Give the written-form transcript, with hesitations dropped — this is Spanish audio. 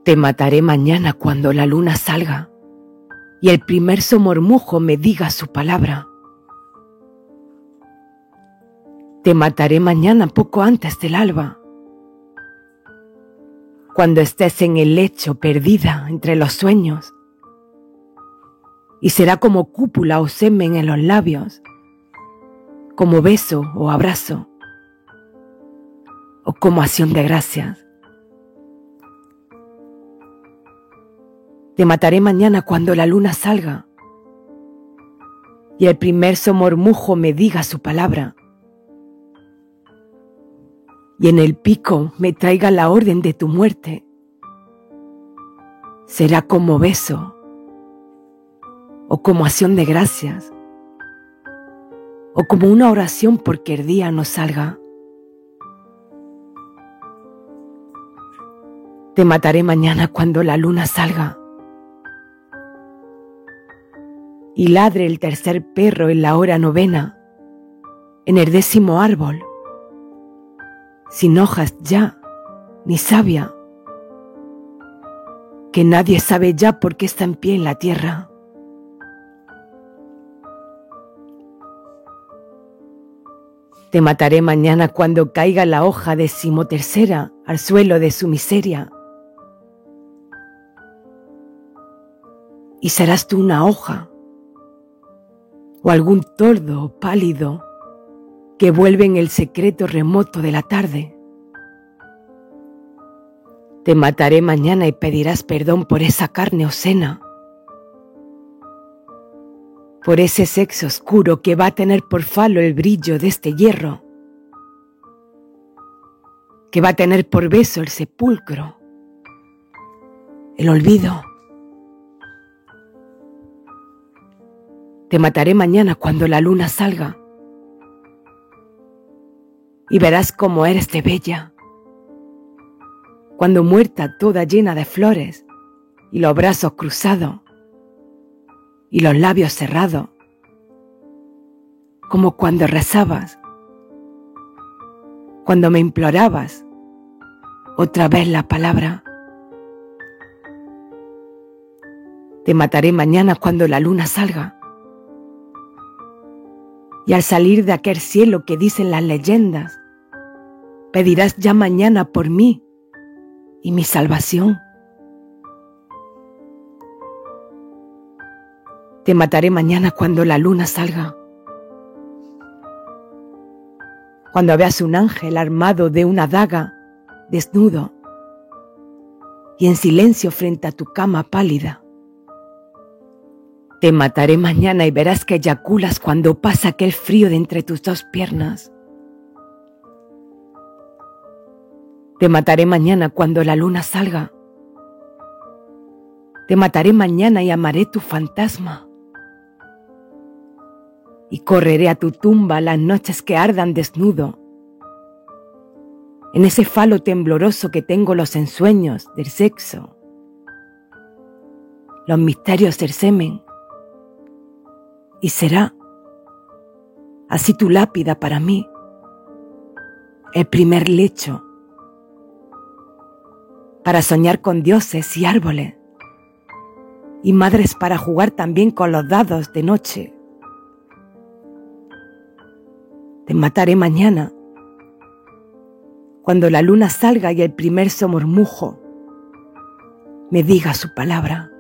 Te mataré mañana cuando la luna salga y el primer somormujo me diga su palabra. Te mataré mañana poco antes del alba, cuando estés en el lecho perdida entre los sueños, y será como cúpula o semen en los labios, como beso o abrazo, o como acción de gracias. Te mataré mañana cuando la luna salga y el primer somormujo me diga su palabra, y en el pico me traiga la orden de tu muerte. Será como beso o como acción de gracias, o como una oración porque el día no salga. Te mataré mañana cuando la luna salga y ladre el tercer perro en la hora novena, en el 10º árbol, sin hojas ya, ni savia, que nadie sabe ya por qué está en pie en la tierra. Te mataré mañana cuando caiga la hoja 13ª al suelo de su miseria, y serás tú una hoja, o algún tordo pálido que vuelve en el secreto remoto de la tarde. Te mataré mañana y pedirás perdón por esa carne obscena, por ese sexo oscuro que va a tener por falo el brillo de este hierro, que va a tener por beso el sepulcro, el olvido. Te mataré mañana cuando la luna salga y verás cómo eres de bella, cuando muerta toda llena de flores y los brazos cruzados y los labios cerrados, como cuando rezabas, cuando me implorabas otra vez la palabra. Te mataré mañana cuando la luna salga, y al salir de aquel cielo que dicen las leyendas, pedirás ya mañana por mí y mi salvación. Te mataré mañana cuando la luna salga, cuando veas un ángel armado de una daga, desnudo y en silencio frente a tu cama pálida. Te mataré mañana y verás que eyaculas cuando pasa aquel frío de entre tus dos piernas. Te mataré mañana cuando la luna salga. Te mataré mañana y amaré tu fantasma. Y correré a tu tumba las noches que ardan desnudo, en ese falo tembloroso que tengo los ensueños del sexo, los misterios del semen. Y será así tu lápida para mí, el primer lecho, para soñar con dioses y árboles, y madres para jugar también con los dados de noche. Te mataré mañana, cuando la luna salga y el primer somormujo me diga su palabra.